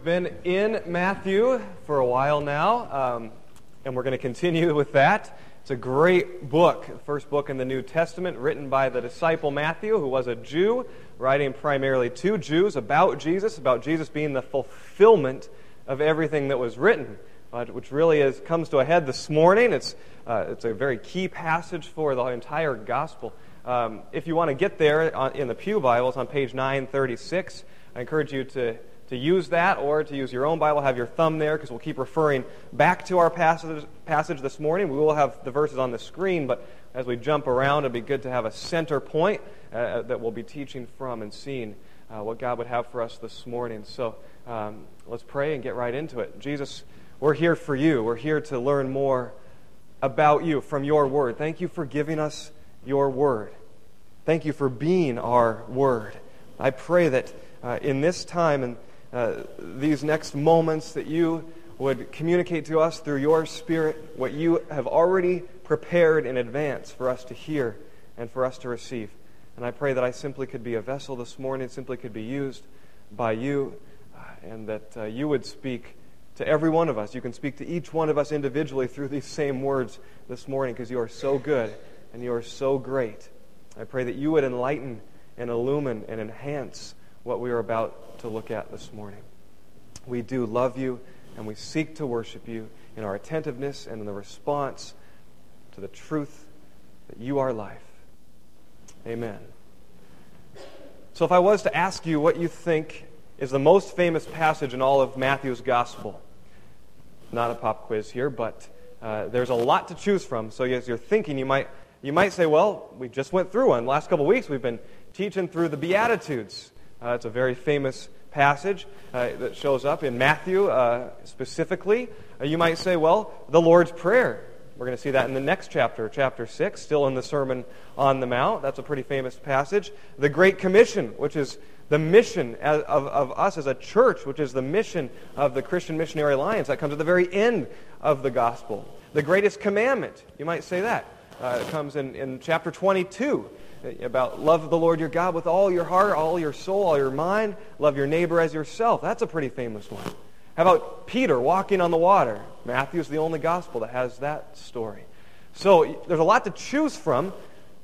Been in Matthew for a while now, and we're going to continue with that. It's a great book, the first book in the New Testament, written by the disciple Matthew, who was a Jew, writing primarily to Jews about Jesus being the fulfillment of everything that was written, which really comes to a head this morning. It's a very key passage for the entire gospel. If you want to get there in the Pew Bibles on page 936, I encourage you to use that or to use your own Bible, have your thumb there, because we'll keep referring back to our passage this morning. We will have the verses on the screen, but as we jump around, it'd be good to have a center point that we'll be teaching from and seeing what God would have for us this morning. So let's pray and get right into it. Jesus, we're here for you. We're here to learn more about you from your word. Thank you for giving us your word. Thank you for being our word. I pray that in this time and these next moments that you would communicate to us through your Spirit what you have already prepared in advance for us to hear and for us to receive. And I pray that I simply could be a vessel this morning, simply could be used by you, and that you would speak to every one of us. You can speak to each one of us individually through these same words this morning, because you are so good and you are so great. I pray that you would enlighten and illumine and enhance what we are about to look at this morning. We do love you, and we seek to worship you in our attentiveness and in the response to the truth that you are life. Amen. So if I was to ask you what you think is the most famous passage in all of Matthew's gospel, not a pop quiz here, but there's a lot to choose from. So as you're thinking, you might say, well, we just went through one. The last couple of weeks we've been teaching through the Beatitudes. It's a very famous passage that shows up in Matthew specifically. You might say, well, the Lord's Prayer. We're going to see that in the next chapter, chapter 6, still in the Sermon on the Mount. That's a pretty famous passage. The Great Commission, which is the mission of us as a church, which is the mission of the Christian Missionary Alliance. That comes at the very end of the gospel. The Greatest Commandment, you might say that. It comes in chapter 22. About love the Lord your God with all your heart, all your soul, all your mind. Love your neighbor as yourself. That's a pretty famous one. How about Peter walking on the water? Matthew's the only gospel that has that story. So there's a lot to choose from.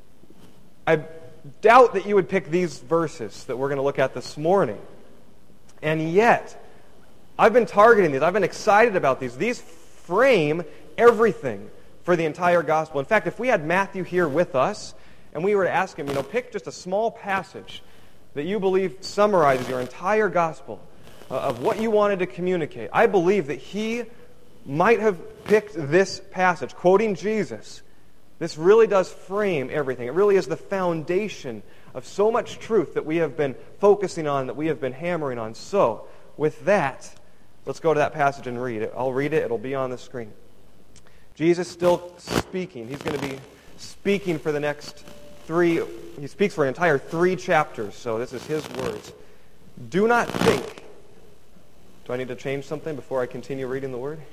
I doubt that you would pick these verses that we're going to look at this morning. And yet, I've been targeting these. I've been excited about these. These frame everything for the entire gospel. In fact, if we had Matthew here with us, and we were to ask him, pick just a small passage that you believe summarizes your entire gospel of what you wanted to communicate, I believe that he might have picked this passage, quoting Jesus. This really does frame everything. It really is the foundation of so much truth that we have been focusing on, that we have been hammering on. So, with that, let's go to that passage and read it. I'll read it. It'll be on the screen. Jesus still speaking. He's going to be speaking for the next he speaks for an entire 3 chapters, so this is his words. Do not think. Do I need to change something before I continue reading the word?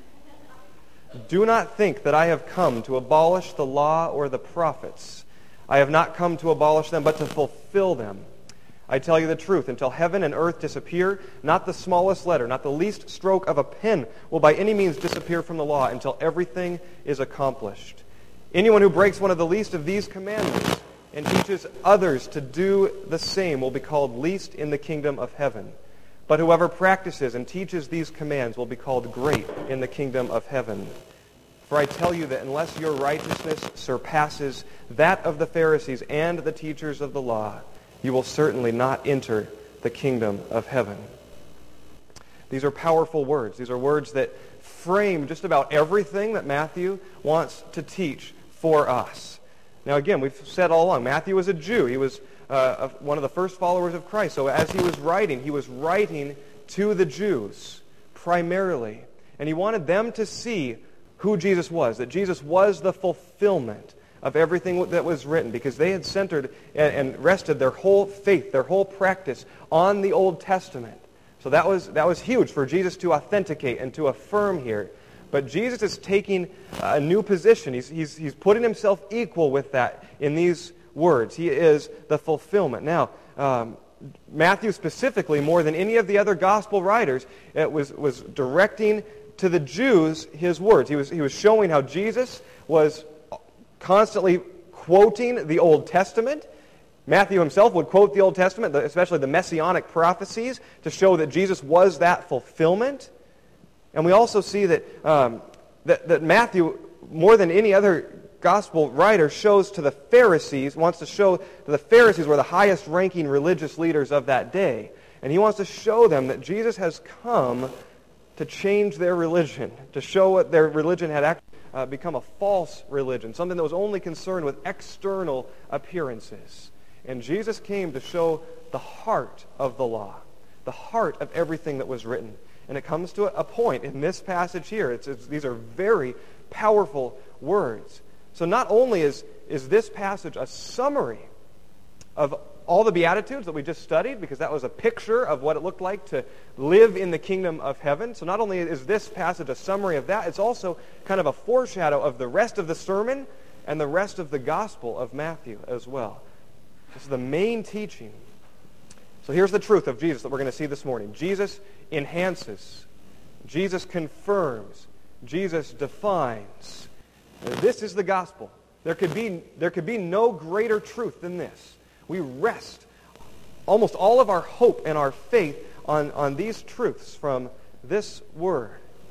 Do not think that I have come to abolish the law or the prophets. I have not come to abolish them, but to fulfill them. I tell you the truth, until heaven and earth disappear, not the smallest letter, not the least stroke of a pen will by any means disappear from the law until everything is accomplished. Anyone who breaks one of the least of these commandments and teaches others to do the same will be called least in the kingdom of heaven. But whoever practices and teaches these commands will be called great in the kingdom of heaven. For I tell you that unless your righteousness surpasses that of the Pharisees and the teachers of the law, you will certainly not enter the kingdom of heaven. These are powerful words. These are words that frame just about everything that Matthew wants to teach for us. Now again, we've said all along, Matthew was a Jew. He was one of the first followers of Christ. So as he was writing to the Jews primarily. And he wanted them to see who Jesus was, that Jesus was the fulfillment of everything that was written, because they had centered and rested their whole faith, their whole practice on the Old Testament. So that was huge for Jesus to authenticate and to affirm here. But Jesus is taking a new position. He's putting himself equal with that in these words. He is the fulfillment. Now, Matthew specifically, more than any of the other gospel writers, was directing to the Jews his words. He was showing how Jesus was constantly quoting the Old Testament. Matthew himself would quote the Old Testament, especially the messianic prophecies, to show that Jesus was that fulfillment. And we also see that that Matthew, more than any other gospel writer, shows to the Pharisees, wants to show that the Pharisees were the highest ranking religious leaders of that day. And he wants to show them that Jesus has come to change their religion, to show what their religion had actually become a false religion, something that was only concerned with external appearances. And Jesus came to show the heart of the law, the heart of everything that was written. And it comes to a point in this passage here. These are very powerful words. So not only is this passage a summary of all the Beatitudes that we just studied, because that was a picture of what it looked like to live in the kingdom of heaven. So not only is this passage a summary of that, it's also kind of a foreshadow of the rest of the sermon and the rest of the gospel of Matthew as well. This is the main teaching. So here's the truth of Jesus that we're going to see this morning. Jesus enhances. Jesus confirms. Jesus defines. This is the gospel. There could be no greater truth than this. We rest almost all of our hope and our faith on these truths from this word.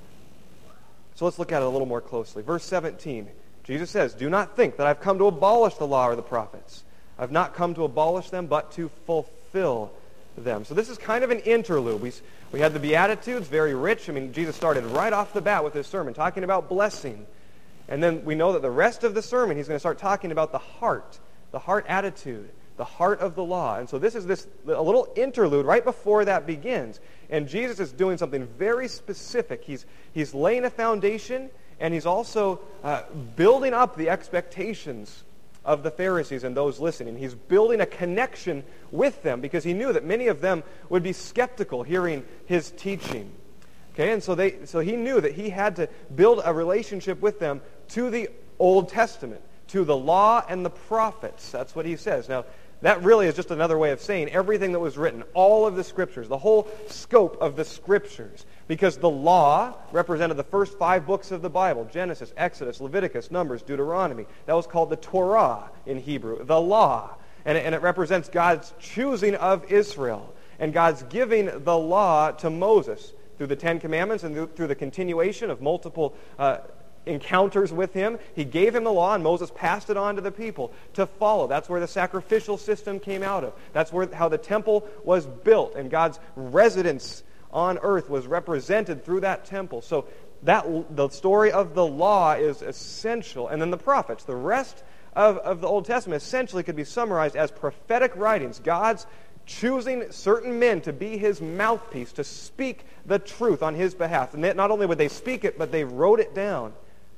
So let's look at it a little more closely. Verse 17, Jesus says, "Do not think that I've come to abolish the law or the prophets. I've not come to abolish them, but to fulfill them." So this is kind of an interlude. We had the Beatitudes, very rich. I mean, Jesus started right off the bat with his sermon, talking about blessing. And then we know that the rest of the sermon, he's going to start talking about the heart attitude, the heart of the law. And so this is a little interlude right before that begins. And Jesus is doing something very specific. He's laying a foundation, and he's also building up the expectations of the Pharisees and those listening. He's building a connection with them because he knew that many of them would be skeptical hearing his teaching. Okay, and so he knew that he had to build a relationship with them to the Old Testament, to the law and the prophets. That's what he says. Now, that really is just another way of saying everything that was written, all of the Scriptures, the whole scope of the Scriptures. Because the law represented the first 5 books of the Bible, Genesis, Exodus, Leviticus, Numbers, Deuteronomy. That was called the Torah in Hebrew, the law. And it represents God's choosing of Israel and God's giving the law to Moses through the 10 Commandments and through the continuation of multiple encounters with him. He gave him the law, and Moses passed it on to the people to follow. That's where the sacrificial system came out of. That's how the temple was built, and God's residence on earth was represented through that temple. So the story of the law is essential. And then the prophets, the rest of the Old Testament essentially could be summarized as prophetic writings. God's choosing certain men to be his mouthpiece, to speak the truth on his behalf. And not only would they speak it, but they wrote it down.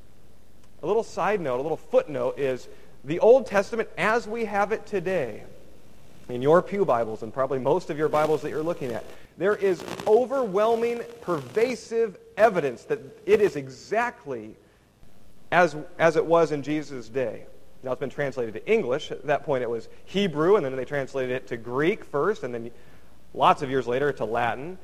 A little side note, a little footnote is the Old Testament as we have it today, in your pew Bibles and probably most of your Bibles that you're looking at, there is overwhelming, pervasive evidence that it is exactly as it was in Jesus' day. Now it's been translated to English. At that point it was Hebrew, and then they translated it to Greek first, and then lots of years later to Latin.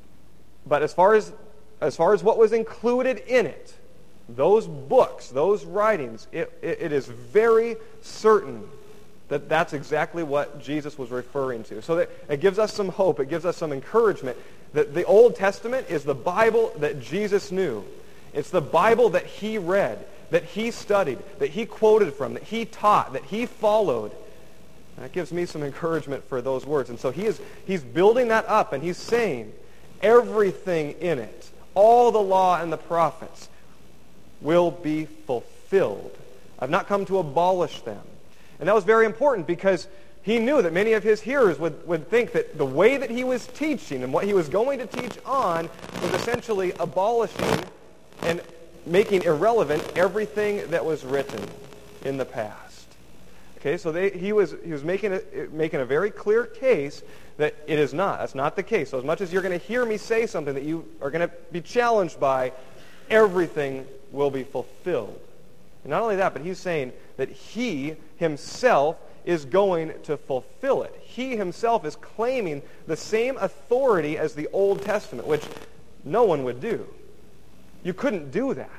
But as far as what was included in it, those books, those writings, it is very certain that that's exactly what Jesus was referring to. So that it gives us some hope, it gives us some encouragement that the Old Testament is the Bible that Jesus knew. It's the Bible that he read, that he studied, that he quoted from, that he taught, that he followed. And that gives me some encouragement for those words. And so he's building that up, and he's saying everything in it, all the law and the prophets, will be fulfilled. I've not come to abolish them. And that was very important because he knew that many of his hearers would think that the way that he was teaching and what he was going to teach on was essentially abolishing and making irrelevant everything that was written in the past. Okay, so he was making a very clear case that it is not. That's not the case. So as much as you're going to hear me say something that you are going to be challenged by, everything will be fulfilled. And not only that, but he's saying that he himself is going to fulfill it. He himself is claiming the same authority as the Old Testament, which no one would do. You couldn't do that.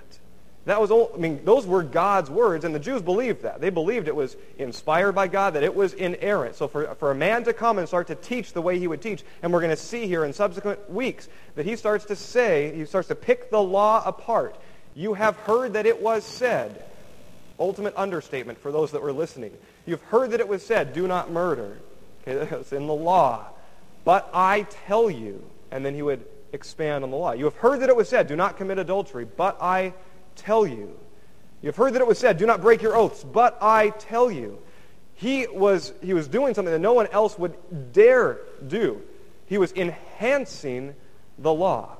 Those were God's words, and the Jews believed that. They believed it was inspired by God, that it was inerrant. So for a man to come and start to teach the way he would teach, and we're going to see here in subsequent weeks that he starts to pick the law apart. You have heard that it was said. Ultimate understatement for those that were listening. You've heard that it was said, do not murder. Okay, that's in the law. But I tell you, and then he would expand on the law. You have heard that it was said, do not commit adultery, but I tell you. You've heard that it was said, do not break your oaths, but I tell you. He was doing something that no one else would dare do. He was enhancing the law.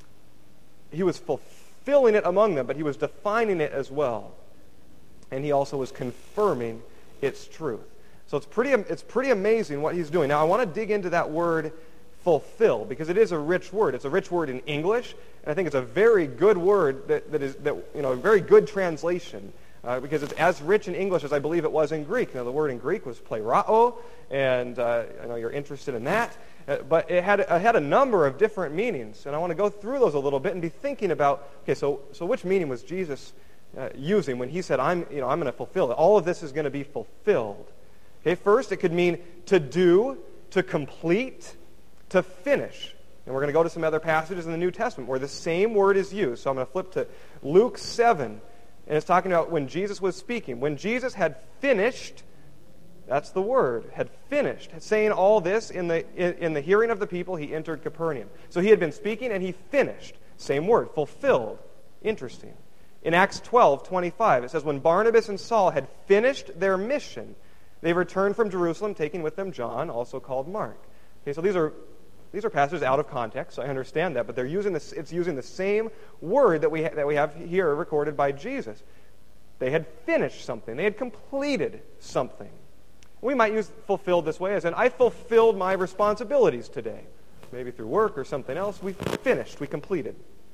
He was fulfilling it among them, but he was defining it as well. And he also was confirming its truth. So it's pretty amazing what he's doing. Now I want to dig into that word fulfill, because it is a rich word. It's a rich word in English, and I think it's a very good word a very good translation, because it's as rich in English as I believe it was in Greek. Now the word in Greek was plerao, and I know you're interested in that, but it had a number of different meanings, and I want to go through those a little bit and be thinking about, okay, so which meaning was Jesus using when he said, I'm going to fulfill it. All of this is going to be fulfilled. Okay, first it could mean to do, to complete, to finish. And we're going to go to some other passages in the New Testament where the same word is used. So I'm going to flip to Luke 7, and it's talking about when Jesus was speaking. When Jesus had finished, that's the word, had finished, saying all this in the hearing of the people, he entered Capernaum. So he had been speaking and he finished. Same word, fulfilled. Interesting. In Acts 12:25, it says, when Barnabas and Saul had finished their mission, they returned from Jerusalem, taking with them John, also called Mark. Okay, so these are passages out of context, so I understand that, but it's using the same word that we have here recorded by Jesus. They had finished something. They had completed something. We might use fulfilled this way, as in, I fulfilled my responsibilities today. Maybe through work or something else. We finished. We completed.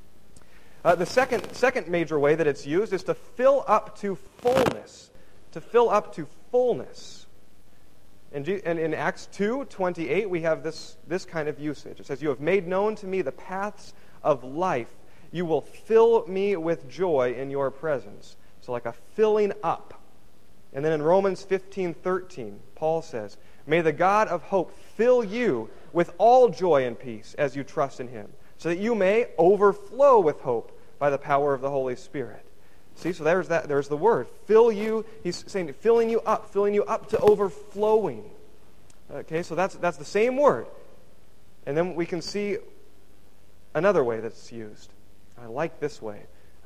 The second major way that it's used is to fill up to fullness. To fill up to fullness. And in Acts 2:28, we have this kind of usage. It says, you have made known to me the paths of life. You will fill me with joy in your presence. So like a filling up. And then in Romans 15:13, Paul says, may the God of hope fill you with all joy and peace as you trust in him, so that you may overflow with hope by the power of the Holy Spirit. See, so there's the word. Fill you, he's saying filling you up to overflowing. Okay, so that's the same word. And then we can see another way that's used. I like this way.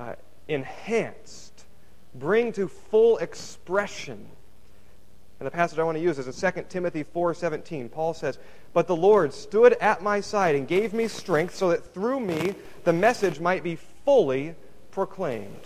Enhanced. Bring to full expression. And the passage I want to use is in 2 Timothy 4:17. Paul says, but the Lord stood at my side and gave me strength so that through me the message might be fully proclaimed.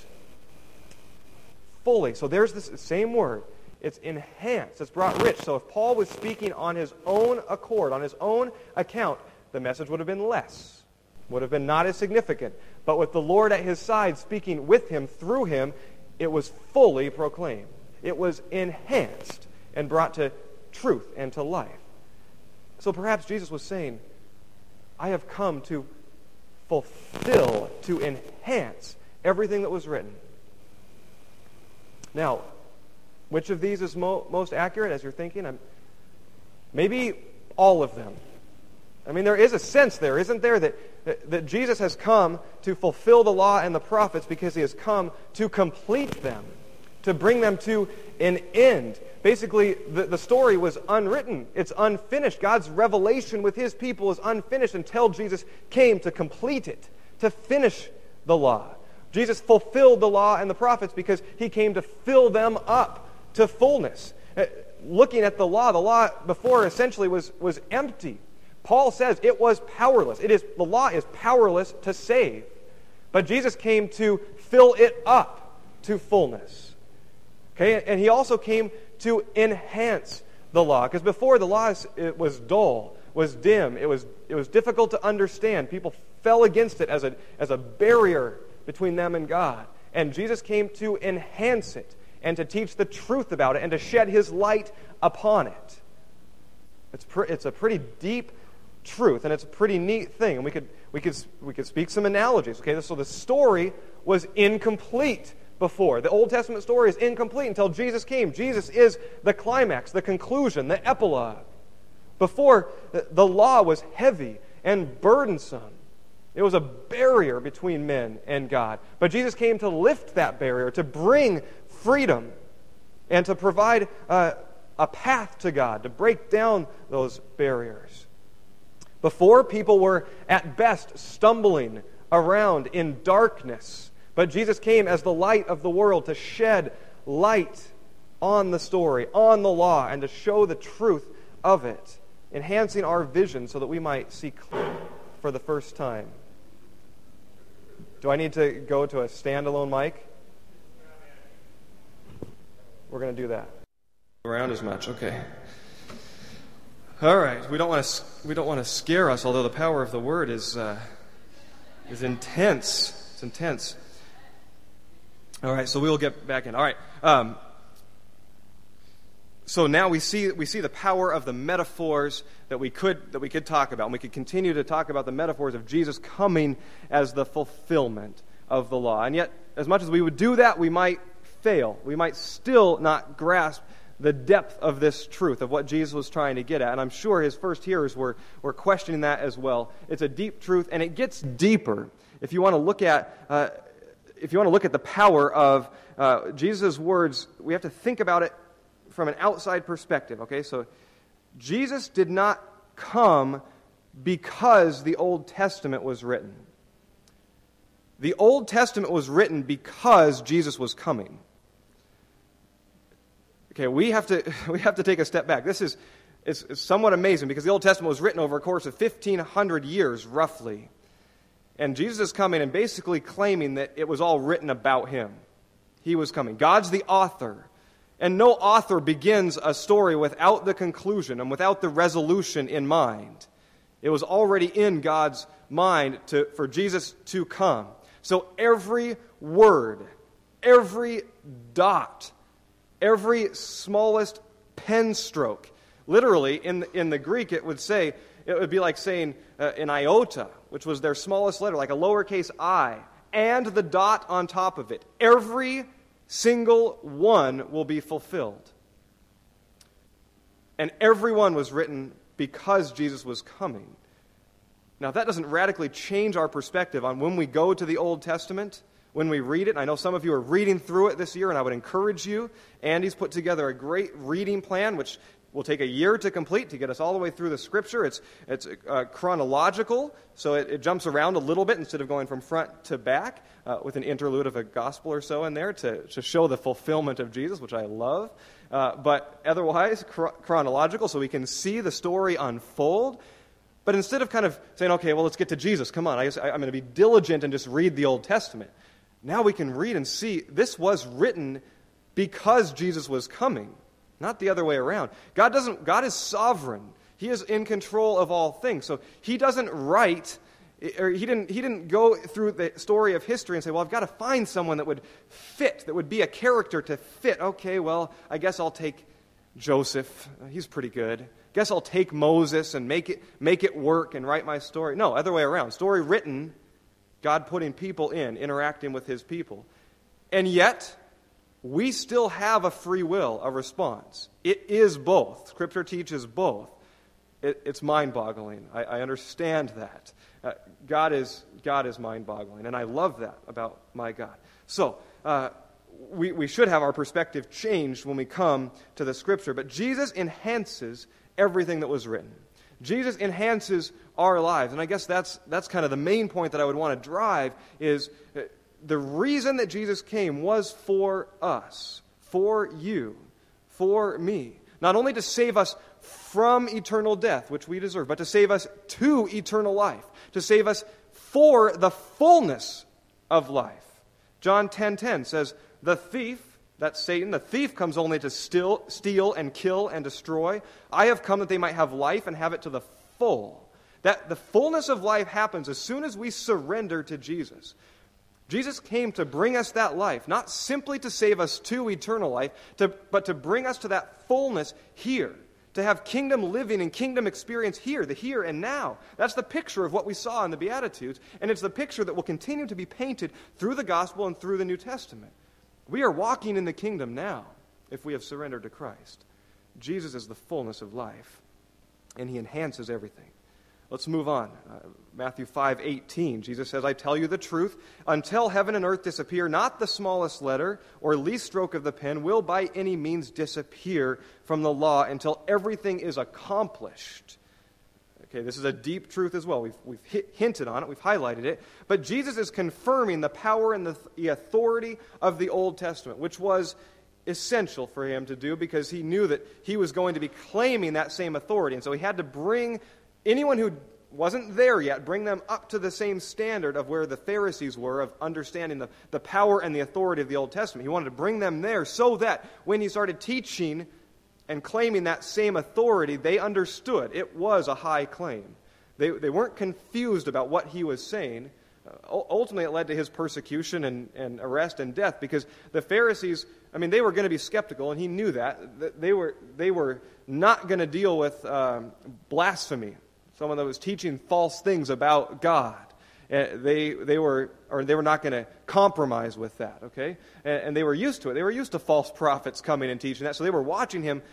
Fully. So there's this same word. It's enhanced. It's brought rich. So if Paul was speaking on his own accord, on his own account, the message would have been less. Would have been not as significant. But with the Lord at his side speaking with him, through him, it was fully proclaimed. It was enhanced and brought to truth and to life. So perhaps Jesus was saying, I have come to fulfill, to enhance everything that was written. Now, which of these is most accurate as you're thinking? Maybe all of them. I mean, there is a sense there, isn't there, that Jesus has come to fulfill the law and the prophets because he has come to complete them, to bring them to an end. Basically, the story was unwritten. It's unfinished. God's revelation with his people is unfinished until Jesus came to complete it, to finish the law. Jesus fulfilled the law and the prophets because he came to fill them up to fullness. Looking at the law before essentially was empty. Paul says it was powerless. The law is powerless to save. But Jesus came to fill it up to fullness. Okay, and he also came to enhance the law. Because before the law it was dull, was dim, it was difficult to understand. People fell against it as a barrier between them and God. And Jesus came to enhance it and to teach the truth about it and to shed his light upon it. It's a pretty deep truth, and it's a pretty neat thing. And we could speak some analogies. Okay, so the story was incomplete before. The Old Testament story is incomplete until Jesus came. Jesus is the climax, the conclusion, the epilogue. Before, the law was heavy and burdensome. It was a barrier between men and God. But Jesus came to lift that barrier, to bring freedom, and to provide a path to God, to break down those barriers. Before, people were at best stumbling around in darkness. But Jesus came as the light of the world to shed light on the story, on the law, and to show the truth of it, enhancing our vision so that we might see clearly for the first time. Do I need to go to a standalone mic? We're going to do that. Around as much, okay. All right. We don't want to scare us, although the power of the word is intense. It's intense. All right. So we'll get back in. All right. So now we see the power of the metaphors that we could talk about, and we could continue to talk about the metaphors of Jesus coming as the fulfillment of the law. And yet, as much as we would do that, we might fail. We might still not grasp the depth of this truth, of what Jesus was trying to get at. And I'm sure his first hearers were questioning that as well. It's a deep truth, and it gets deeper. If you want to look at the power of Jesus' words, we have to think about it from an outside perspective. Okay, so Jesus did not come because the Old Testament was written. The Old Testament was written because Jesus was coming. Okay, we have to take a step back. It's somewhat amazing because the Old Testament was written over a course of 1,500 years, roughly. And Jesus is coming and basically claiming that it was all written about him. He was coming. God's the author. And no author begins a story without the conclusion and without the resolution in mind. It was already in God's mind for Jesus to come. So every word, every dot, every smallest pen stroke, literally in the Greek it would be like saying an iota, which was their smallest letter, like a lowercase I, and the dot on top of it. Every single one will be fulfilled. And every one was written because Jesus was coming. Now, that doesn't radically change our perspective on when we go to the Old Testament, when we read it. I know some of you are reading through it this year, and I would encourage you. Andy's put together a great reading plan, which will take a year to complete to get us all the way through the Scripture. It's chronological, so it jumps around a little bit instead of going from front to back, with an interlude of a gospel or so in there to show the fulfillment of Jesus, which I love. But otherwise, chronological, so we can see the story unfold. But instead of kind of saying, okay, well, let's get to Jesus, come on, I'm going to be diligent and just read the Old Testament. Now we can read and see this was written because Jesus was coming, not the other way around. God is sovereign. He is in control of all things. So he doesn't write, or he didn't go through the story of history and say, well, I've got to find someone that would fit, that would be a character to fit. Okay, well, I guess I'll take Joseph. He's pretty good. Guess I'll take Moses and make it work and write my story. No, other way around. Story written, God putting people in, interacting with his people. And yet, we still have a free will, a response. It is both. Scripture teaches both. It's mind-boggling. I understand that. God is mind-boggling, and I love that about my God. So, we should have our perspective changed when we come to the Scripture. But Jesus enhances everything that was written. Jesus enhances our lives. And I guess that's kind of the main point that I would want to drive is the reason that Jesus came was for us, for you, for me. Not only to save us from eternal death, which we deserve, but to save us to eternal life, to save us for the fullness of life. John 10:10 says, the thief, that's Satan, the thief comes only to steal and kill and destroy. I have come that they might have life and have it to the full. That the fullness of life happens as soon as we surrender to Jesus. Jesus came to bring us that life, not simply to save us to eternal life, but to bring us to that fullness here, to have kingdom living and kingdom experience here, the here and now. That's the picture of what we saw in the Beatitudes, and it's the picture that will continue to be painted through the gospel and through the New Testament. We are walking in the kingdom now if we have surrendered to Christ. Jesus is the fullness of life, and he enhances everything. Let's move on. Matthew 5:18, Jesus says, I tell you the truth, until heaven and earth disappear, not the smallest letter or least stroke of the pen will by any means disappear from the law until everything is accomplished. Okay, this is a deep truth as well. We've hinted on it, we've highlighted it. But Jesus is confirming the power and the authority of the Old Testament, which was essential for him to do because he knew that he was going to be claiming that same authority. And so he had to bring anyone who wasn't there yet, bring them up to the same standard of where the Pharisees were, of understanding the power and the authority of the Old Testament. He wanted to bring them there so that when he started teaching and claiming that same authority, they understood it was a high claim. They weren't confused about what he was saying. Ultimately, it led to his persecution and arrest and death because the Pharisees, they were going to be skeptical, and he knew that. They were not going to deal with blasphemy, someone that was teaching false things about God. They were not going to compromise with that, okay? And they were used to it. They were used to false prophets coming and teaching that, so they were watching him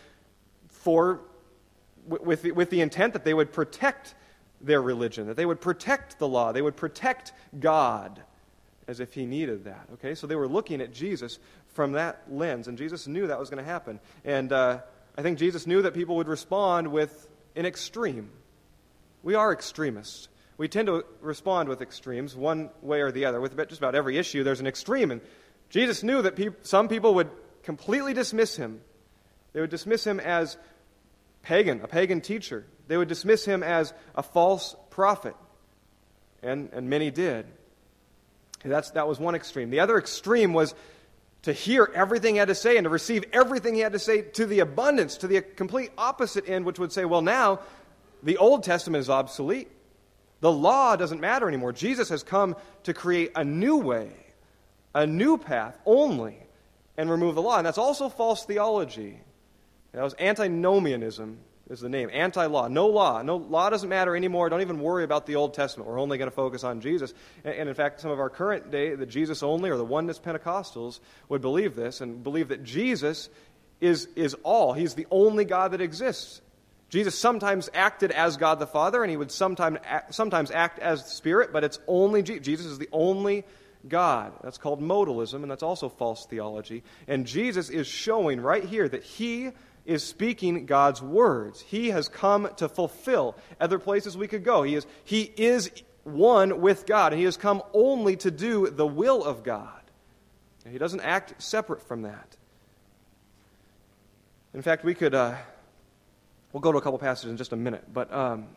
with the intent that they would protect their religion, that they would protect the law, they would protect God as if he needed that, okay? So they were looking at Jesus from that lens, and Jesus knew that was going to happen. And I think Jesus knew that people would respond with an extreme. We are extremists. We tend to respond with extremes, one way or the other. With just about every issue, there's an extreme. And Jesus knew that some people would completely dismiss him. They would dismiss him as a pagan teacher. They would dismiss him as a false prophet. And many did. That was one extreme. The other extreme was to hear everything he had to say and to receive everything he had to say to the abundance, to the complete opposite end, which would say, well, now the Old Testament is obsolete. The law doesn't matter anymore. Jesus has come to create a new way, a new path only, and remove the law. And that's also false theology. That was antinomianism is the name. Anti-law. No law. No law doesn't matter anymore. Don't even worry about the Old Testament. We're only going to focus on Jesus. And in fact, some of our current day, the Jesus only or the oneness Pentecostals would believe this and believe that Jesus is all. He's the only God that exists. Jesus sometimes acted as God the Father, and he would sometimes act as the Spirit, but it's only Jesus is the only God. That's called modalism, and that's also false theology. And Jesus is showing right here that he is speaking God's words. He has come to fulfill. Other places we could go. He is one with God, and he has come only to do the will of God. And he doesn't act separate from that. In fact, we could... We'll go to a couple passages in just a minute, but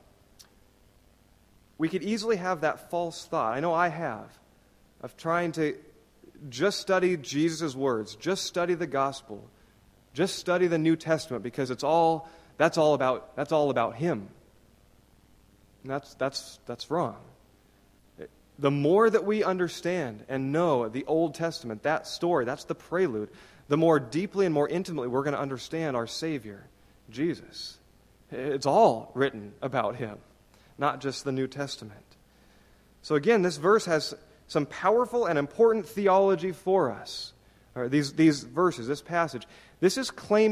we could easily have that false thought. I know I have, of trying to just study Jesus' words, just study the gospel, just study the New Testament because that's all about him. And that's wrong. The more that we understand and know the Old Testament, that story, that's the prelude, the more deeply and more intimately we're going to understand our Savior, Jesus. It's all written about him, not just the New Testament. So again, this verse has some powerful and important theology for us. These verses, this passage. Jesus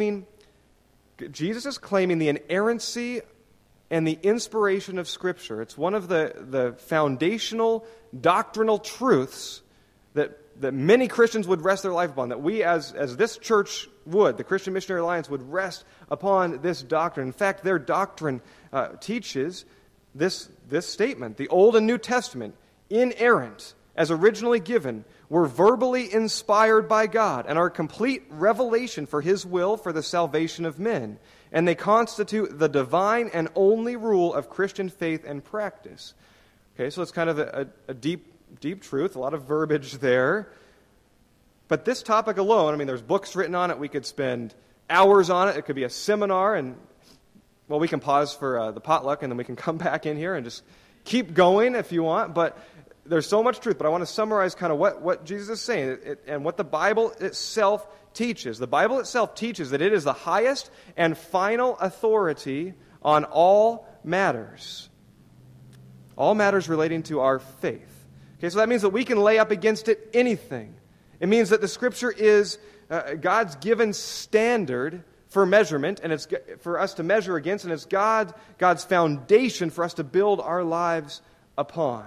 is claiming the inerrancy and the inspiration of Scripture. It's one of the foundational doctrinal truths that many Christians would rest their life upon, that we as this church would, the Christian Missionary Alliance, would rest upon this doctrine. In fact, their doctrine teaches this statement. The Old and New Testament, inerrant, as originally given, were verbally inspired by God and are a complete revelation for his will for the salvation of men. And they constitute the divine and only rule of Christian faith and practice. Okay, so it's kind of a deep truth, a lot of verbiage there. But this topic alone, there's books written on it. We could spend hours on it. It could be a seminar, and, we can pause for the potluck, and then we can come back in here and just keep going if you want. But there's so much truth, but I want to summarize kind of what Jesus is saying and what the Bible itself teaches. The Bible itself teaches that it is the highest and final authority on all matters. All matters relating to our faith. Okay, so that means that we can lay up against it anything. It means that the Scripture is God's given standard for measurement, and it's for us to measure against, and it's God's foundation for us to build our lives upon.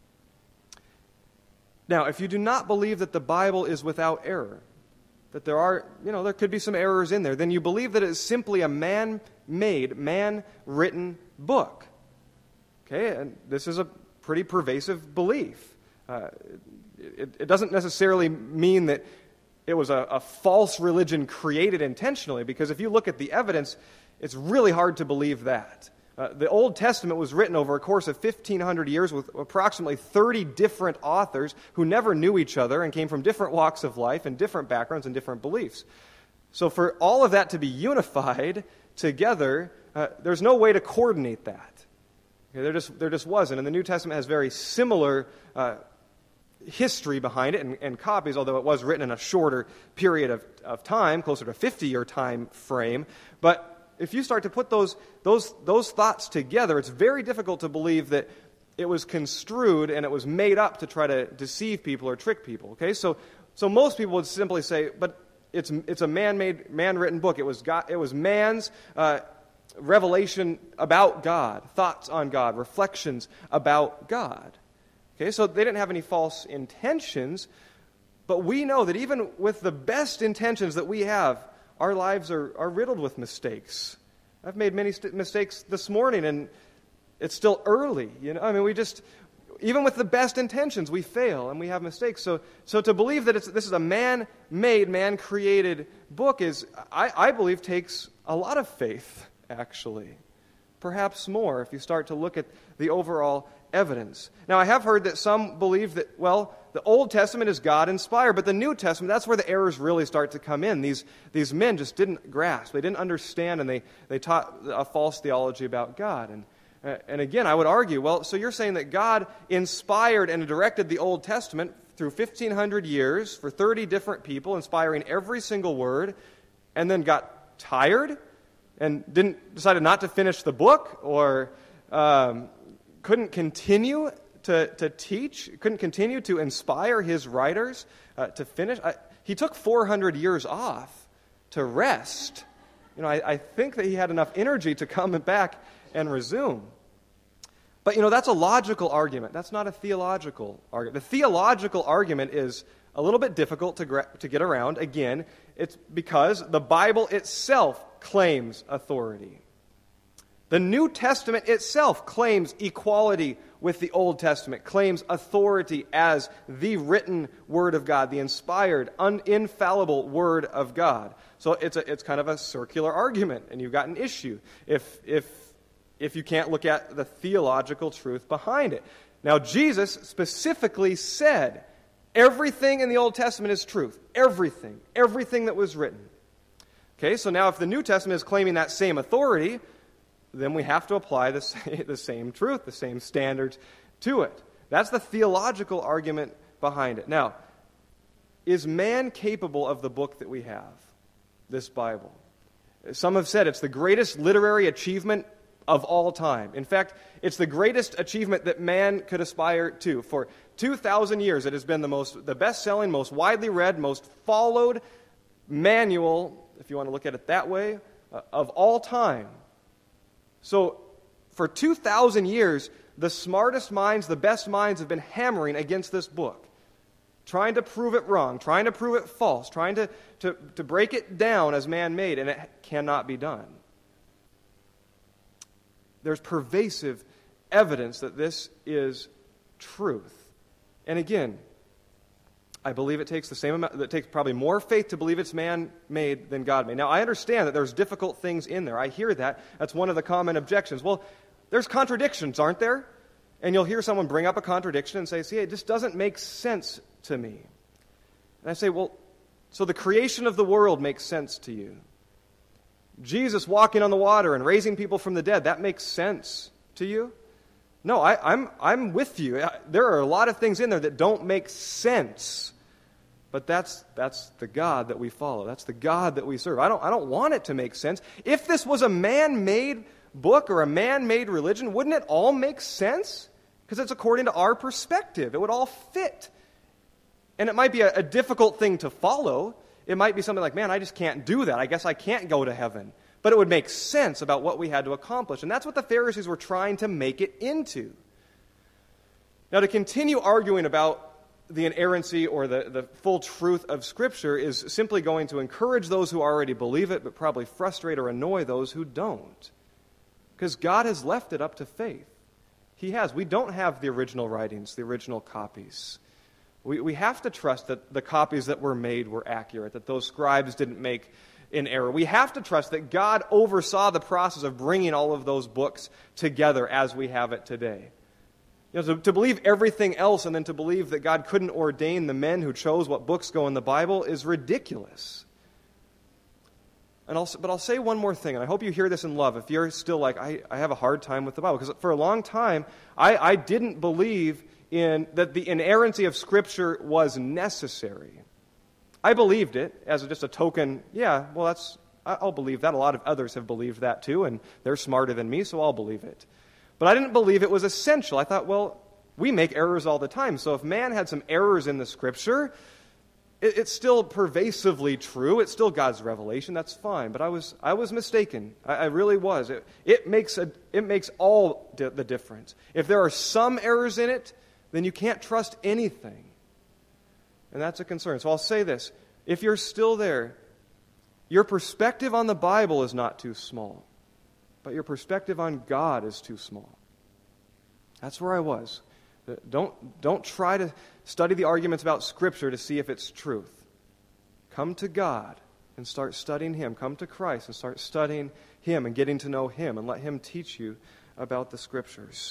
Now, if you do not believe that the Bible is without error, that there could be some errors in there, then you believe that it is simply a man-made, man-written book. Okay, and this is a pretty pervasive belief. It doesn't necessarily mean that it was a false religion created intentionally, because if you look at the evidence, it's really hard to believe that. The Old Testament was written over a course of 1,500 years with approximately 30 different authors who never knew each other and came from different walks of life and different backgrounds and different beliefs. So for all of that to be unified together, there's no way to coordinate that. Okay, there just wasn't. And the New Testament has very similar history behind it and copies, although it was written in a shorter period of time, closer to a 50-year time frame. But if you start to put those thoughts together, it's very difficult to believe that it was construed and it was made up to try to deceive people or trick people. Okay, so most people would simply say, but it's a man-made, man-written book. It was man's revelation about God, thoughts on God, reflections about God. Okay, so they didn't have any false intentions, but we know that even with the best intentions that we have, our lives are riddled with mistakes. I've made many mistakes this morning, and it's still early. Even with the best intentions, we fail and we have mistakes. So to believe that this is a man-made, man-created book I believe, takes a lot of faith, actually. Perhaps more if you start to look at the overall evidence. Now, I have heard that some believe that, the Old Testament is God-inspired, but the New Testament, that's where the errors really start to come in. These men just didn't grasp. They didn't understand, and they taught a false theology about God. And again, I would argue, so you're saying that God inspired and directed the Old Testament through 1,500 years for 30 different people, inspiring every single word, and then got tired and decided not to finish the book, or couldn't continue to teach, couldn't continue to inspire his writers to finish. He took 400 years off to rest. I think that he had enough energy to come back and resume. But, that's a logical argument. That's not a theological argument. The theological argument is a little bit difficult to get around. Again, it's because the Bible itself claims authority. The New Testament itself claims equality with the Old Testament, claims authority as the written Word of God, the inspired, infallible Word of God. So it's kind of a circular argument, and you've got an issue if you can't look at the theological truth behind it. Now, Jesus specifically said, everything in the Old Testament is truth. Everything that was written. Okay, so now if the New Testament is claiming that same authority, then we have to apply the same truth, the same standards to it. That's the theological argument behind it. Now, is man capable of the book that we have, this Bible? Some have said it's the greatest literary achievement of all time. In fact, it's the greatest achievement that man could aspire to. For 2,000 years, it has been the best-selling, most widely read, most followed manual, if you want to look at it that way, of all time. So, for 2,000 years, the smartest minds, the best minds have been hammering against this book, trying to prove it wrong, trying to prove it false, trying to break it down as man-made, and it cannot be done. There's pervasive evidence that this is truth. And again, I believe it takes it takes probably more faith to believe it's man-made than God-made. Now, I understand that there's difficult things in there. I hear that. That's one of the common objections. Well, there's contradictions, aren't there? And you'll hear someone bring up a contradiction and say, see, it just doesn't make sense to me. And I say, so the creation of the world makes sense to you. Jesus walking on the water and raising people from the dead, that makes sense to you? No, I'm with you. There are a lot of things in there that don't make sense. But that's the God that we follow. That's the God that we serve. I don't want it to make sense. If this was a man-made book or a man-made religion, wouldn't it all make sense? Because it's according to our perspective. It would all fit. And it might be a difficult thing to follow. It might be something like, man, I just can't do that. I guess I can't go to heaven. But it would make sense about what we had to accomplish. And that's what the Pharisees were trying to make it into. Now, to continue arguing about the inerrancy or the full truth of Scripture is simply going to encourage those who already believe it, but probably frustrate or annoy those who don't. Because God has left it up to faith. He has. We don't have the original writings, the original copies. We have to trust that the copies that were made were accurate, that those scribes didn't make an error. We have to trust that God oversaw the process of bringing all of those books together as we have it today. You know, to believe everything else and then to believe that God couldn't ordain the men who chose what books go in the Bible is ridiculous. But I'll say one more thing, and I hope you hear this in love. If you're still like, I have a hard time with the Bible, because for a long time, I didn't believe that the inerrancy of Scripture was necessary. I believed it as just a token, I'll believe that. A lot of others have believed that too, and they're smarter than me, so I'll believe it. But I didn't believe it was essential. I thought, well, we make errors all the time, so if man had some errors in the Scripture, it's still pervasively true. It's still God's revelation. That's fine. But I was mistaken. I really was. It makes all the difference. If there are some errors in it, then you can't trust anything. And that's a concern. So I'll say this. If you're still there, your perspective on the Bible is not too small, but your perspective on God is too small. That's where I was. Don't try to study the arguments about Scripture to see if it's truth. Come to God and start studying Him. Come to Christ and start studying Him and getting to know Him and let Him teach you about the Scriptures.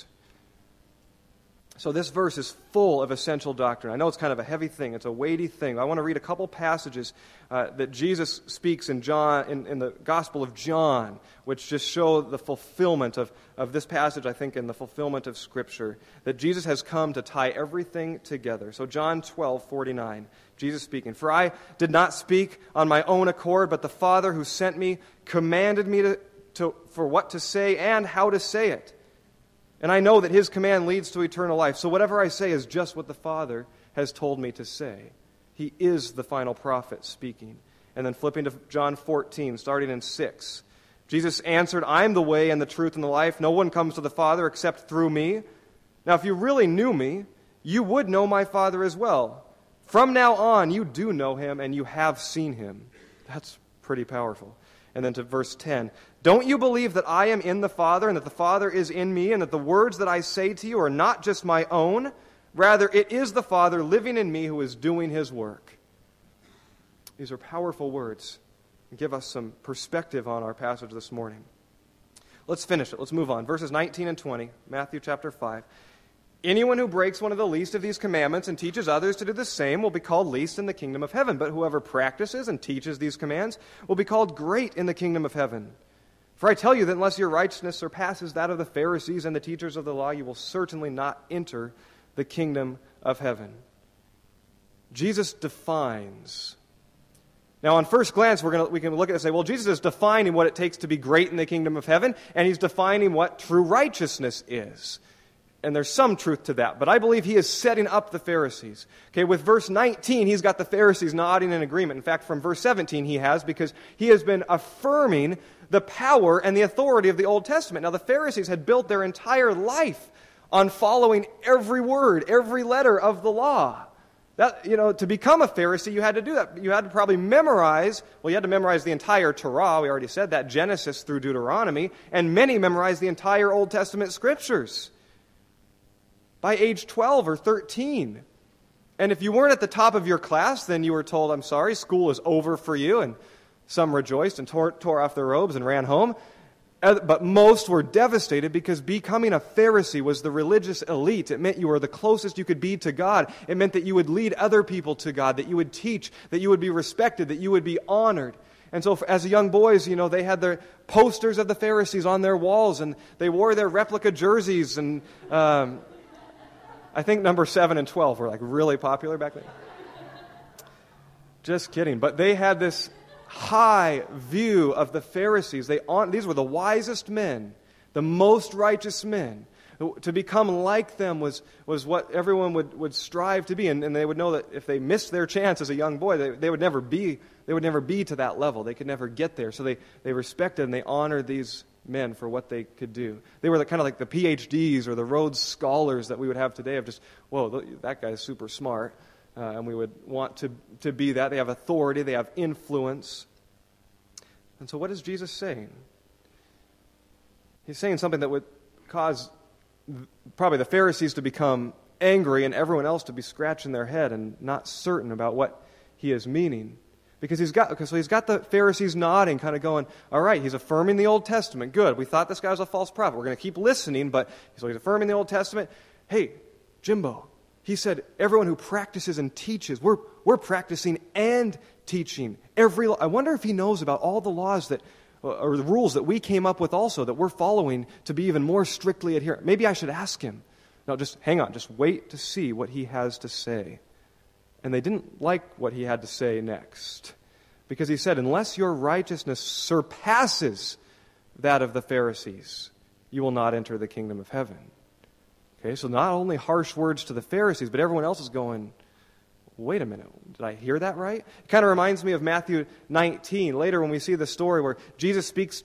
So this verse is full of essential doctrine. I know it's kind of a heavy thing. It's a weighty thing. I want to read a couple passages that Jesus speaks in the Gospel of John, which just show the fulfillment of this passage, I think, in the fulfillment of Scripture, that Jesus has come to tie everything together. So John 12:49, Jesus speaking, "For I did not speak on my own accord, but the Father who sent me commanded me for what to say and how to say it. And I know that His command leads to eternal life. So whatever I say is just what the Father has told me to say." He is the final prophet speaking. And then flipping to John 14, starting in 6. Jesus answered, "I am the way and the truth and the life. No one comes to the Father except through me. Now if you really knew me, you would know my Father as well. From now on, you do know Him and you have seen Him." That's pretty powerful. And then to verse 10, "Don't you believe that I am in the Father and that the Father is in me and that the words that I say to you are not just my own? Rather, it is the Father living in me who is doing His work." These are powerful words and give us some perspective on our passage this morning. Let's finish it. Let's move on. Verses 19 and 20, Matthew chapter 5. "Anyone who breaks one of the least of these commandments and teaches others to do the same will be called least in the kingdom of heaven. But whoever practices and teaches these commands will be called great in the kingdom of heaven. For I tell you that unless your righteousness surpasses that of the Pharisees and the teachers of the law, you will certainly not enter the kingdom of heaven." Jesus defines. Now, on first glance, we can look at it and say, well, Jesus is defining what it takes to be great in the kingdom of heaven, and He's defining what true righteousness is. And there's some truth to that. But I believe He is setting up the Pharisees. Okay, with verse 19, He's got the Pharisees nodding in agreement. In fact, from verse 17 He has, because He has been affirming the power and the authority of the Old Testament. Now, the Pharisees had built their entire life on following every word, every letter of the law. To become a Pharisee, you had to do that. You had to probably memorize, you had to memorize the entire Torah. We already said that, Genesis through Deuteronomy. And many memorized the entire Old Testament Scriptures by age 12 or 13. And if you weren't at the top of your class, then you were told, "I'm sorry, school is over for you." And some rejoiced and tore off their robes and ran home. But most were devastated because becoming a Pharisee was the religious elite. It meant you were the closest you could be to God. It meant that you would lead other people to God, that you would teach, that you would be respected, that you would be honored. And so as young boys, they had their posters of the Pharisees on their walls, and they wore their replica jerseys, and I think number 7 and 12 were really popular back then. Just kidding. But they had this high view of the Pharisees. These were the wisest men, the most righteous men. To become like them was what everyone would strive to be, and they would know that if they missed their chance as a young boy, they would never be to that level. They could never get there. So they respected and they honored these men for what they could do. They were kind of like the PhDs or the Rhodes Scholars that we would have today of just, whoa, that guy's super smart. And we would want to be that. They have authority. They have influence. And so what is Jesus saying? He's saying something that would cause probably the Pharisees to become angry and everyone else to be scratching their head and not certain about what he is meaning. Because he's got the Pharisees nodding, kind of going, all right, he's affirming the Old Testament. Good. We thought this guy was a false prophet. We're going to keep listening, but he's affirming the Old Testament. Hey, Jimbo, he said, everyone who practices and teaches, we're practicing and teaching. I wonder if he knows about all the laws or the rules that we came up with also that we're following to be even more strictly adherent. Maybe I should ask him. No, just hang on. Just wait to see what he has to say. And they didn't like what he had to say next. Because he said, unless your righteousness surpasses that of the Pharisees, you will not enter the kingdom of heaven. Okay, so not only harsh words to the Pharisees, but everyone else is going, wait a minute, did I hear that right? It kind of reminds me of Matthew 19. Later when we see the story where Jesus speaks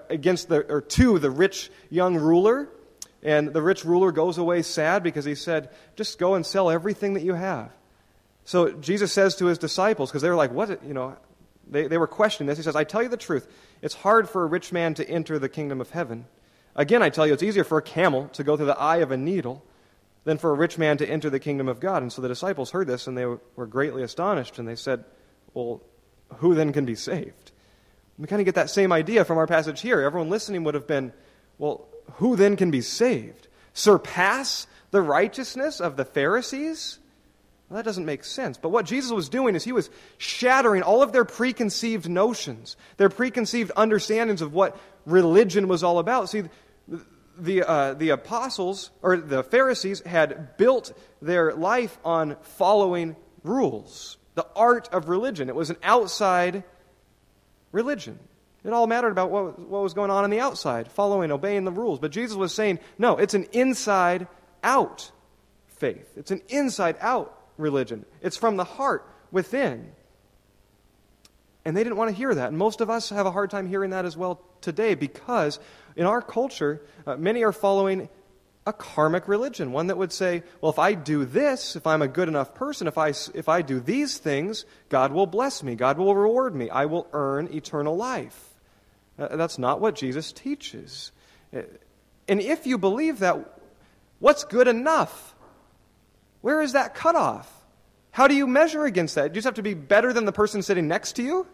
to the rich young ruler, and the rich ruler goes away sad because he said, just go and sell everything that you have. So Jesus says to his disciples, because they were like, what, they were questioning this. He says, I tell you the truth, it's hard for a rich man to enter the kingdom of heaven. Again, I tell you, it's easier for a camel to go through the eye of a needle than for a rich man to enter the kingdom of God. And so the disciples heard this, and they were greatly astonished, and they said, well, who then can be saved? We kind of get that same idea from our passage here. Everyone listening would have been, well, who then can be saved? Surpass the righteousness of the Pharisees? Well, that doesn't make sense. But what Jesus was doing is he was shattering all of their preconceived notions, their preconceived understandings of what religion was all about. See, the apostles, or the Pharisees, had built their life on following rules, the art of religion. It was an outside religion. It all mattered about what was going on the outside, following, obeying the rules. But Jesus was saying, no, it's an inside-out faith. It's an inside-out religion. It's from the heart within. And they didn't want to hear that. And most of us have a hard time hearing that as well today, because in our culture, many are following a karmic religion, one that would say, well, if I do this, if I'm a good enough person, if I do these things, God will bless me, God will reward me, I will earn eternal life. That's not what Jesus teaches. And if you believe that, what's good enough? Where is that cutoff? How do you measure against that? Do you just have to be better than the person sitting next to you?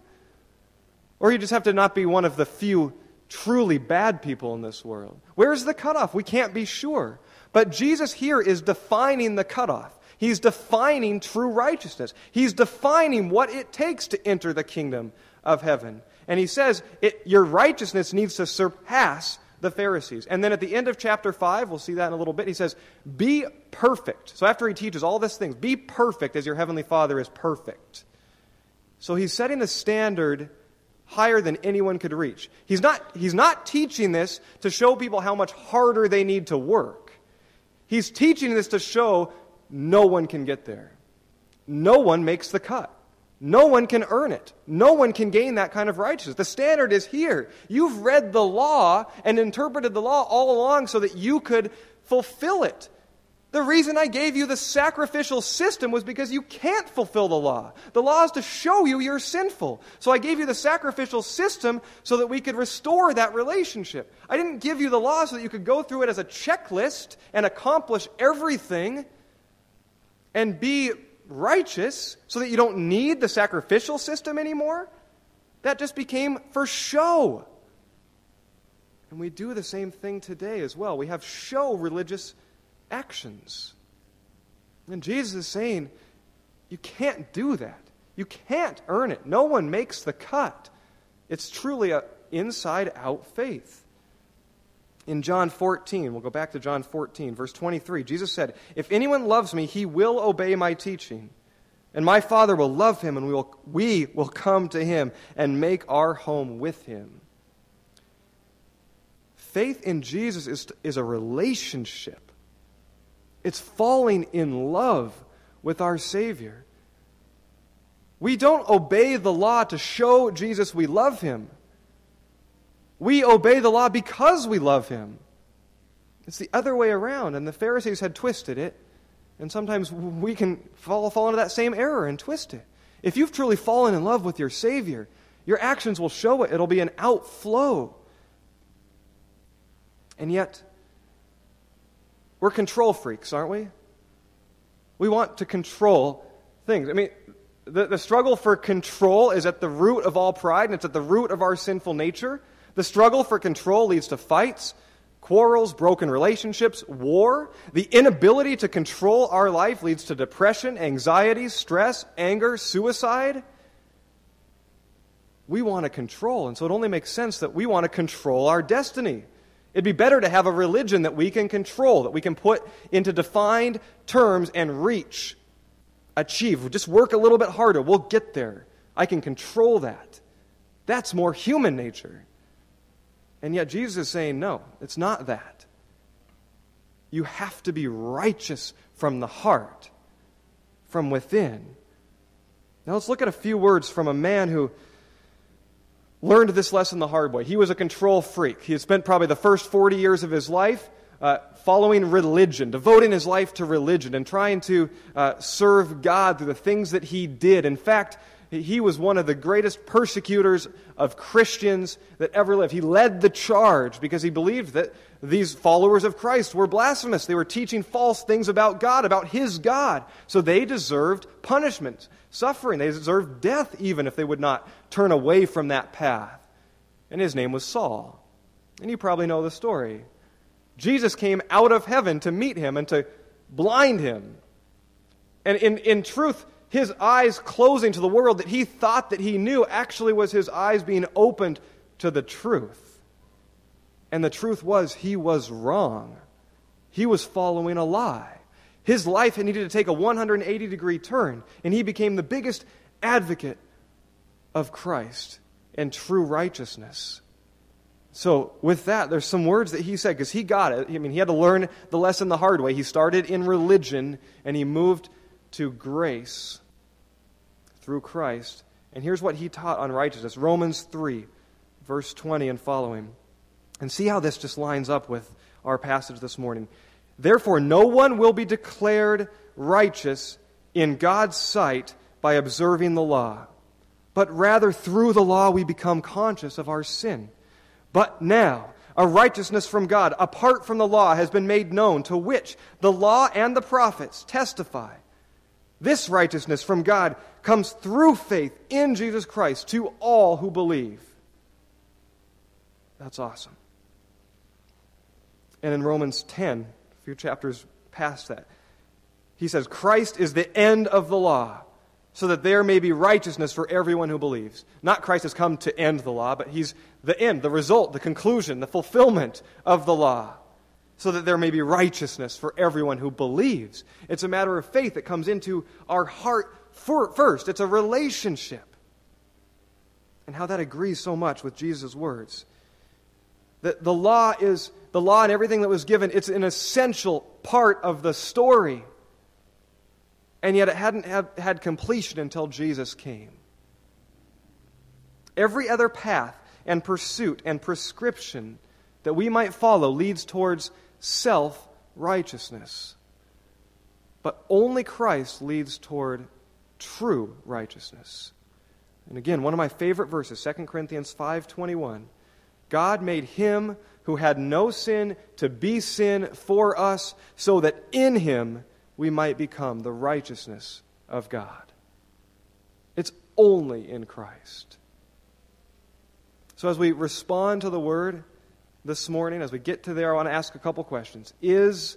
Or you just have to not be one of the few truly bad people in this world? Where's the cutoff? We can't be sure. But Jesus here is defining the cutoff. He's defining true righteousness. He's defining what it takes to enter the kingdom of heaven. And he says, your righteousness needs to surpass the Pharisees. And then at the end of chapter 5, we'll see that in a little bit, he says, be perfect. So after he teaches all these things, be perfect as your heavenly Father is perfect. So he's setting the standard higher than anyone could reach. He's not teaching this to show people how much harder they need to work. He's teaching this to show no one can get there. No one makes the cut. No one can earn it. No one can gain that kind of righteousness. The standard is here. You've read the law and interpreted the law all along so that you could fulfill it. The reason I gave you the sacrificial system was because you can't fulfill the law. The law is to show you you're sinful. So I gave you the sacrificial system so that we could restore that relationship. I didn't give you the law so that you could go through it as a checklist and accomplish everything and be righteous so that you don't need the sacrificial system anymore. That just became for show. And we do the same thing today as well. We have show religious actions. And Jesus is saying, you can't do that. You can't earn it. No one makes the cut. It's truly an inside-out faith. In John 14, we'll go back to John 14, verse 23, Jesus said, "If anyone loves me, he will obey my teaching. And my Father will love him, and we will come to him and make our home with him." Faith in Jesus is a relationship. It's falling in love with our Savior. We don't obey the law to show Jesus we love him. We obey the law because we love him. It's the other way around, and the Pharisees had twisted it, and sometimes we can fall into that same error and twist it. If you've truly fallen in love with your Savior, your actions will show it. It'll be an outflow. And yet, we're control freaks, aren't we? We want to control things. I mean, the struggle for control is at the root of all pride, and it's at the root of our sinful nature. The struggle for control leads to fights, quarrels, broken relationships, war. The inability to control our life leads to depression, anxiety, stress, anger, suicide. We want to control, and so it only makes sense that we want to control our destiny. It'd be better to have a religion that we can control, that we can put into defined terms and reach, achieve. Just work a little bit harder. We'll get there. I can control that. That's more human nature. And yet Jesus is saying, no, it's not that. You have to be righteous from the heart, from within. Now let's look at a few words from a man who learned this lesson the hard way. He was a control freak. He had spent probably the first 40 years of his life following religion, devoting his life to religion and trying to serve God through the things that he did. In fact, he was one of the greatest persecutors of Christians that ever lived. He led the charge because he believed that these followers of Christ were blasphemous. They were teaching false things about God, about his God. So they deserved punishment, suffering. They deserved death even if they would not turn away from that path. And his name was Saul. And you probably know the story. Jesus came out of heaven to meet him and to blind him. And in truth, his eyes closing to the world that he thought that he knew actually was his eyes being opened to the truth. And the truth was he was wrong. He was following a lie. His life had needed to take a 180-degree turn, and he became the biggest advocate of Christ and true righteousness. So with that, there's some words that he said, because he got it. I mean, he had to learn the lesson the hard way. He started in religion, and he moved to grace through Christ. And here's what he taught on righteousness. Romans 3, verse 20 and following. And see how this just lines up with our passage this morning. Therefore, no one will be declared righteous in God's sight by observing the law, but rather through the law we become conscious of our sin. But now, a righteousness from God, apart from the law, has been made known, to which the law and the prophets testify. This righteousness from God comes through faith in Jesus Christ to all who believe. That's awesome. And in Romans 10, a few chapters past that, he says, Christ is the end of the law, so that there may be righteousness for everyone who believes. Not Christ has come to end the law, but he's the end, the result, the conclusion, the fulfillment of the law, so that there may be righteousness for everyone who believes. It's a matter of faith that comes into our heart first. It's a relationship. And how that agrees so much with Jesus' words. That the law and everything that was given, it's an essential part of the story. And yet it hadn't had completion until Jesus came. Every other path and pursuit and prescription that we might follow leads towards self-righteousness. But only Christ leads toward true righteousness. And again, one of my favorite verses, 2 Corinthians 5:21. God made him who had no sin to be sin for us, so that in him we might become the righteousness of God. It's only in Christ. So as we respond to the word this morning, as we get to there, I want to ask a couple questions. Is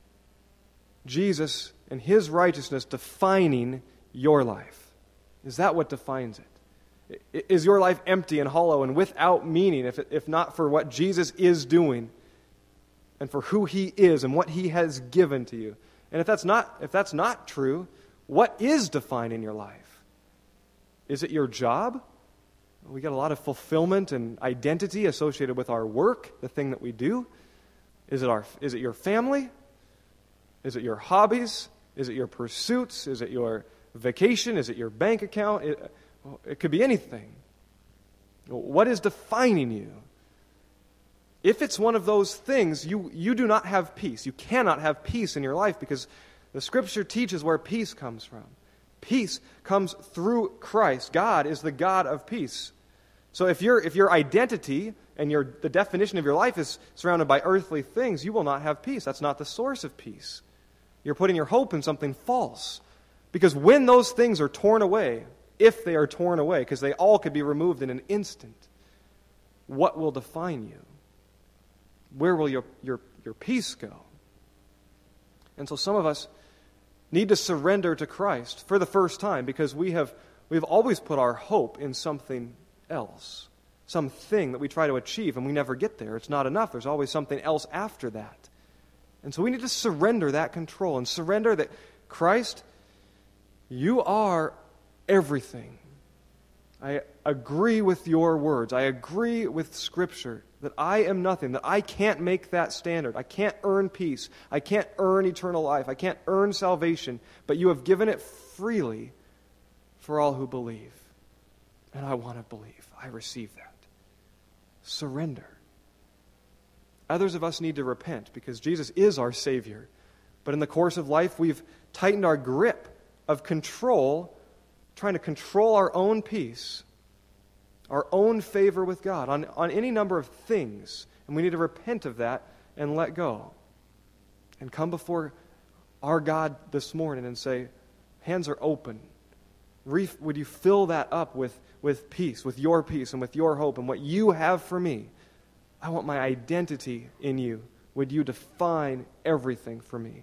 Jesus and his righteousness defining your life? Is that what defines it? Is your life empty and hollow and without meaning if not for what Jesus is doing and for who He is and what He has given to you? And if that's not true, what is defining your life? Is it your job? We got a lot of fulfillment and identity associated with our work, the thing that we do. Is it your family? Is it your hobbies? Is it your pursuits? Is it your vacation? Is it your bank account? It could be anything. What is defining you? If it's one of those things, you do not have peace. You cannot have peace in your life because the Scripture teaches where peace comes from. Peace comes through Christ. God is the God of peace. So if your identity and the definition of your life is surrounded by earthly things, you will not have peace. That's not the source of peace. You're putting your hope in something false. Because when those things are torn away, if they are torn away, because they all could be removed in an instant, what will define you? Where will your peace go? And so some of us need to surrender to Christ for the first time because we've always put our hope in something else, something that we try to achieve and we never get there. It's not enough. There's always something else after that. And so we need to surrender that control and surrender that Christ, you are everything. I agree with your words. I agree with Scripture that I am nothing, that I can't make that standard. I can't earn peace. I can't earn eternal life. I can't earn salvation. But you have given it freely for all who believe. And I want to believe. I receive that. Surrender. Others of us need to repent because Jesus is our Savior. But in the course of life, we've tightened our grip of control, trying to control our own peace, our own favor with God on any number of things. And we need to repent of that and let go. And come before our God this morning and say, hands are open. Would you fill that up with peace, with your peace and with your hope and what you have for me? I want my identity in you. Would you define everything for me?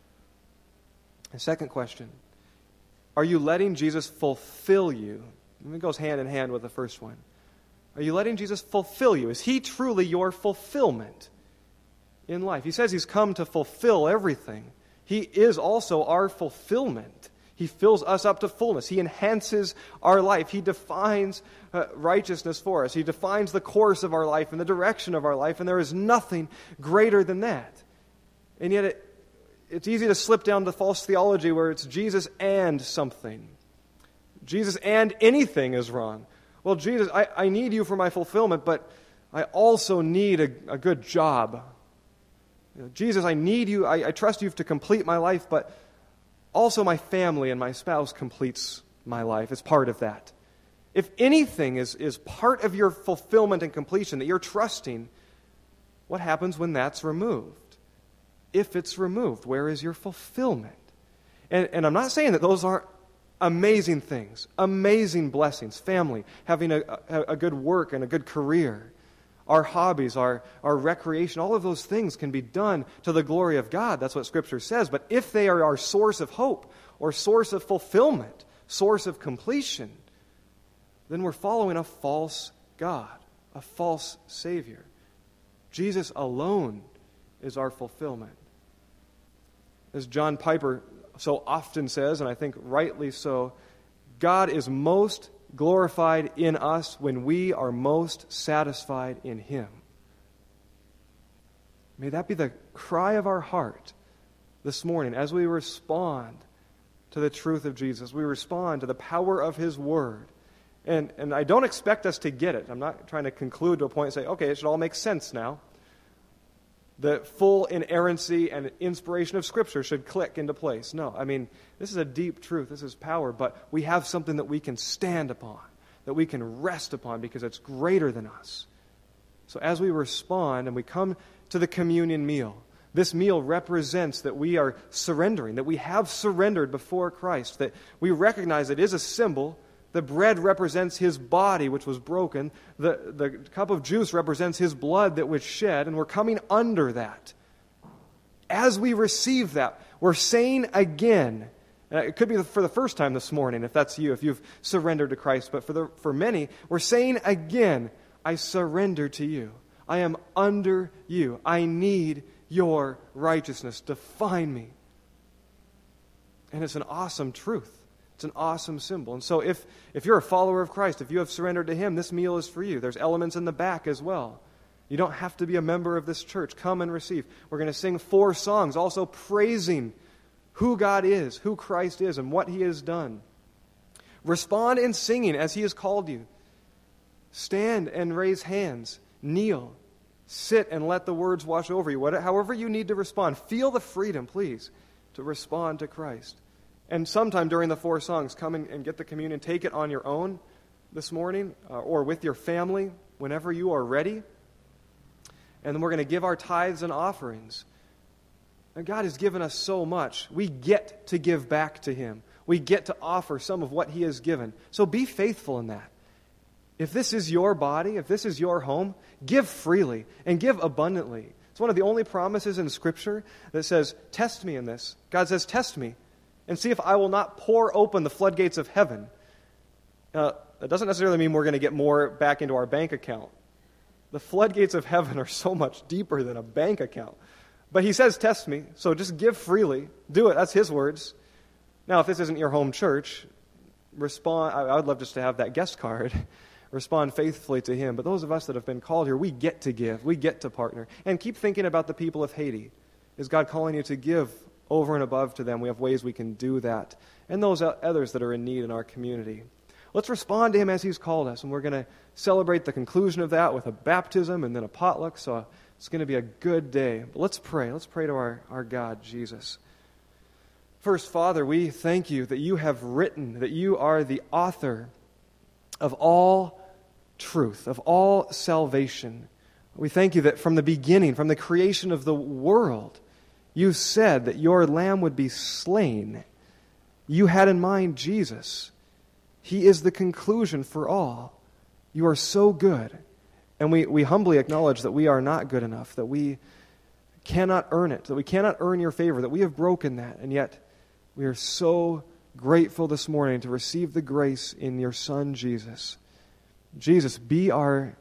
The second question, are you letting Jesus fulfill you? And it goes hand in hand with the first one. Are you letting Jesus fulfill you? Is He truly your fulfillment in life? He says He's come to fulfill everything. He is also our fulfillment. He fills us up to fullness. He enhances our life. He defines righteousness for us. He defines the course of our life and the direction of our life, and there is nothing greater than that. And yet it's easy to slip down to false theology where it's Jesus and something. Jesus and anything is wrong. Well, Jesus, I need you for my fulfillment, but I also need a good job. Jesus, I need you. I trust you to complete my life, but also my family and my spouse completes my life. It's part of that. If anything is part of your fulfillment and completion that you're trusting, what happens when that's removed? If it's removed, where is your fulfillment? And I'm not saying that those aren't amazing things, amazing blessings, family, having a good work and a good career, our hobbies, our recreation, all of those things can be done to the glory of God. That's what Scripture says. But if they are our source of hope or source of fulfillment, source of completion, then we're following a false God, a false Savior. Jesus alone is our fulfillment. As John Piper so often says, and I think rightly so, God is most glorified in us when we are most satisfied in Him. May that be the cry of our heart this morning as we respond to the truth of Jesus. We respond to the power of His Word. And I don't expect us to get it. I'm not trying to conclude to a point and say, okay, it should all make sense now. The full inerrancy and inspiration of Scripture should click into place. No, I mean, this is a deep truth. This is power. But we have something that we can stand upon, that we can rest upon because it's greater than us. So as we respond and we come to the communion meal, this meal represents that we are surrendering, that we have surrendered before Christ, that we recognize it is a symbol. The bread represents His body, which was broken. The cup of juice represents His blood that was shed, and we're coming under that. As we receive that, we're saying again, It could be for the first time this morning, if that's you, if you've surrendered to Christ. But for many, we're saying again, I surrender to you. I am under you. I need your righteousness. Define me. And it's an awesome truth. It's an awesome symbol. And so if you're a follower of Christ, if you have surrendered to Him, this meal is for you. There's elements in the back as well. You don't have to be a member of this church. Come and receive. We're going to sing 4 songs, also praising who God is, who Christ is, and what He has done. Respond in singing as He has called you. Stand and raise hands. Kneel. Sit and let the words wash over you. However you need to respond. Feel the freedom, please, to respond to Christ. And sometime during the 4 songs, come and get the communion. Take it on your own this morning or with your family whenever you are ready. And then we're going to give our tithes and offerings. And God has given us so much. We get to give back to Him. We get to offer some of what He has given. So be faithful in that. If this is your body, if this is your home, give freely and give abundantly. It's one of the only promises in Scripture that says, test me in this. God says, test me and see if I will not pour open the floodgates of heaven. That doesn't necessarily mean we're going to get more back into our bank account. The floodgates of heaven are so much deeper than a bank account. But He says, test me, so just give freely. Do it. That's His words. Now, if this isn't your home church, respond. I would love just to have that guest card. Respond faithfully to Him. But those of us that have been called here, we get to give. We get to partner. And keep thinking about the people of Haiti. Is God calling you to give over and above to them? We have ways we can do that. And those others that are in need in our community. Let's respond to Him as He's called us. And we're going to celebrate the conclusion of that with a baptism and then a potluck. So it's going to be a good day. But let's pray. Let's pray to our God, Jesus. First, Father, we thank You that You have written, that You are the author of all truth, of all salvation. We thank You that from the beginning, from the creation of the world, You said that Your Lamb would be slain. You had in mind Jesus. He is the conclusion for all. You are so good. And we humbly acknowledge that we are not good enough, that we cannot earn it, that we cannot earn Your favor, that we have broken that. And yet, we are so grateful this morning to receive the grace in Your Son, Jesus. Jesus, be our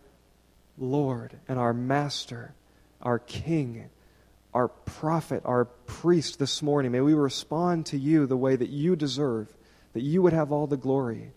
Lord and our Master, our King, our prophet, our priest this morning. May we respond to You the way that You deserve, that You would have all the glory.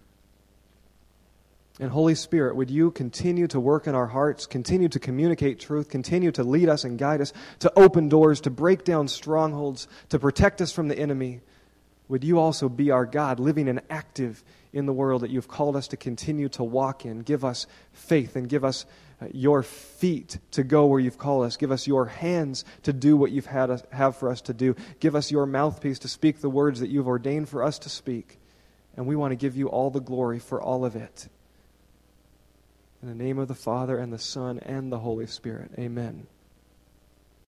And Holy Spirit, would You continue to work in our hearts, continue to communicate truth, continue to lead us and guide us, to open doors, to break down strongholds, to protect us from the enemy. Would You also be our God, living and active in the world that You've called us to continue to walk in. Give us faith and give us Your feet to go where You've called us. Give us Your hands to do what You've have for us to do. Give us Your mouthpiece to speak the words that You've ordained for us to speak. And we want to give You all the glory for all of it. In the name of the Father, and the Son, and the Holy Spirit. Amen.